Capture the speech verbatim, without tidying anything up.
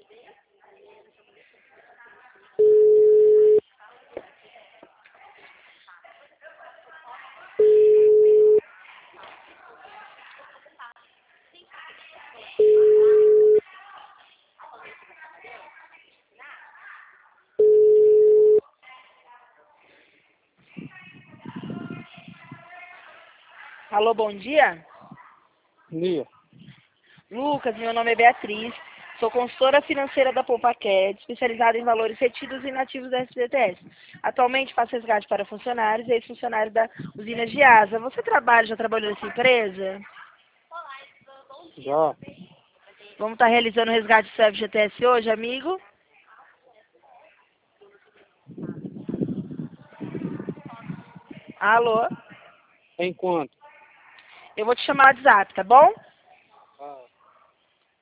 Alô, bom dia. Bom dia. Lucas, meu nome é Beatriz. Sou consultora financeira da Poupaquete, especializada em valores retidos e inativos da S B T S. Atualmente faço resgate para funcionários e ex-funcionários da usina de Asa. Você trabalha, já trabalhou nessa empresa? Já. Vamos estar realizando o resgate do F G T S hoje, amigo? Alô? Enquanto? Eu vou te chamar no WhatsApp, tá bom?